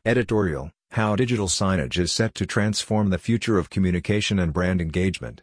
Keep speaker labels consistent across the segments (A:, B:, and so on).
A: Editorial: How digital signage is set to transform the future of communication and brand engagement.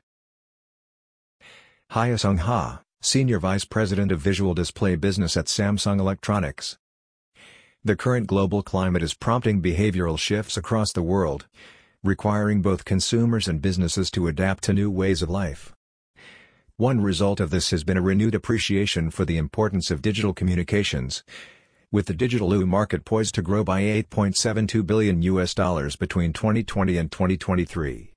A: Hyesung Ha, Senior Vice President of Visual Display Business at Samsung Electronics. The current global climate is prompting behavioral shifts across the world, requiring both consumers and businesses to adapt to new ways of life. One result of this has been a renewed appreciation for the importance of digital communications, with the digital market poised to grow by $8.72 billion between 2020 and 2023.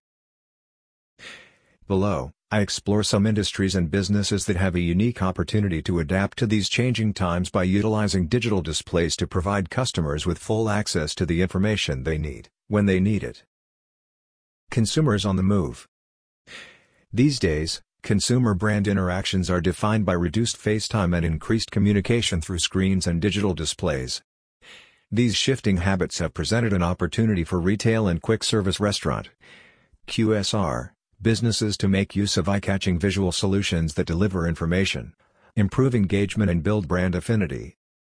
A: Below, I explore some industries and businesses that have a unique opportunity to adapt to these changing times by utilizing digital displays to provide customers with full access to the information they need, when they need it. Consumers on the move. These days, consumer brand interactions are defined by reduced face time and increased communication through screens and digital displays. These shifting habits have presented an opportunity for retail and quick-service restaurant (QSR) businesses to make use of eye-catching visual solutions that deliver information, improve engagement and build brand affinity.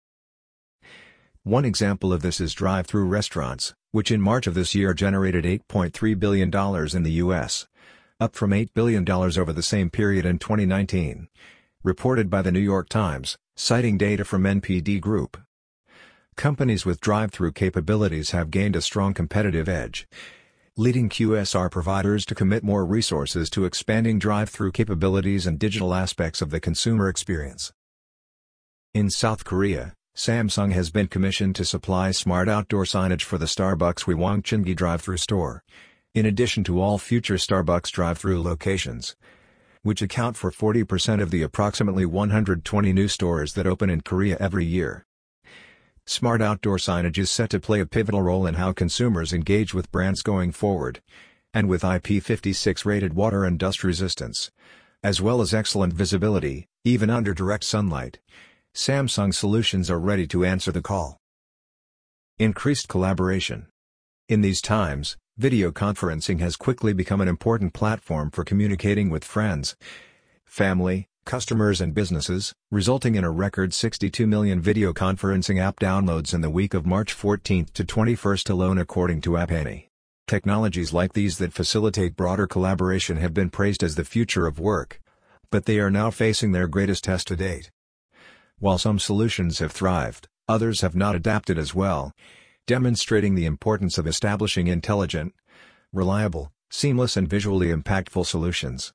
A: One example of this is drive-thru restaurants, which in March of this year generated $8.3 billion in the U.S., up from $8 billion over the same period in 2019, reported by the New York Times, citing data from NPD Group. Companies with drive-thru capabilities have gained a strong competitive edge, leading QSR providers to commit more resources to expanding drive-thru capabilities and digital aspects of the consumer experience. In South Korea, Samsung has been commissioned to supply smart outdoor signage for the Starbucks Hwangchungi drive-thru store, in addition to all future Starbucks drive-thru locations, which account for 40% of the approximately 120 new stores that open in Korea every year. Smart outdoor signage is set to play a pivotal role in how consumers engage with brands going forward, and with IP56 rated water and dust resistance, as well as excellent visibility, even under direct sunlight, Samsung solutions are ready to answer the call. Increased collaboration. In these times, video conferencing has quickly become an important platform for communicating with friends, family, customers and businesses, resulting in a record 62 million video conferencing app downloads in the week of March 14 to 21 alone according to App Annie. Technologies like these that facilitate broader collaboration have been praised as the future of work, but they are now facing their greatest test to date. While some solutions have thrived, others have not adapted as well, demonstrating the importance of establishing intelligent, reliable, seamless and visually impactful solutions.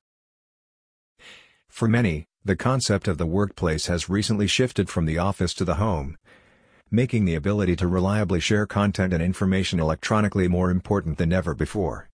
A: For many, the concept of the workplace has recently shifted from the office to the home, making the ability to reliably share content and information electronically more important than ever before.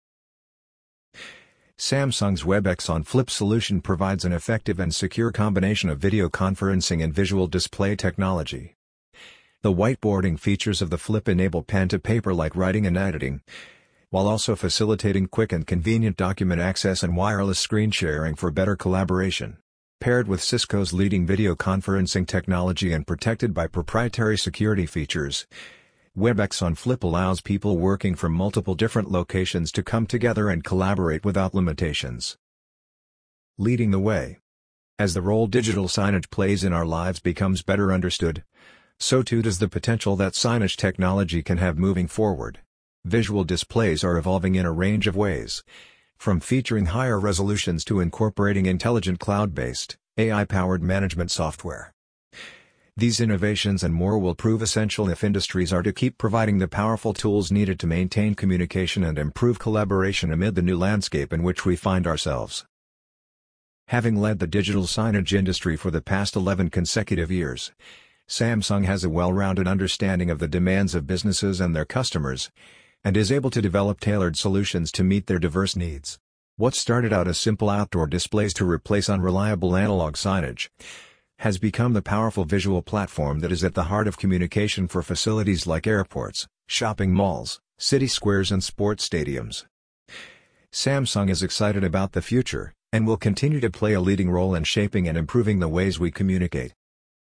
A: Samsung's WebEx on Flip solution provides an effective and secure combination of video conferencing and visual display technology. The whiteboarding features of the Flip enable pen-to-paper-like writing and editing, while also facilitating quick and convenient document access and wireless screen sharing for better collaboration. Paired with Cisco's leading video conferencing technology and protected by proprietary security features, WebEx on Flip allows people working from multiple different locations to come together and collaborate without limitations. Leading the way. As the role digital signage plays in our lives becomes better understood, so too does the potential that signage technology can have moving forward. Visual displays are evolving in a range of ways, from featuring higher resolutions to incorporating intelligent cloud-based, AI-powered management software. These innovations and more will prove essential if industries are to keep providing the powerful tools needed to maintain communication and improve collaboration amid the new landscape in which we find ourselves. Having led the digital signage industry for the past 11 consecutive years, Samsung has a well-rounded understanding of the demands of businesses and their customers, and is able to develop tailored solutions to meet their diverse needs. What started out as simple outdoor displays to replace unreliable analog signage, has become the powerful visual platform that is at the heart of communication for facilities like airports, shopping malls, city squares and sports stadiums. Samsung is excited about the future, and will continue to play a leading role in shaping and improving the ways we communicate,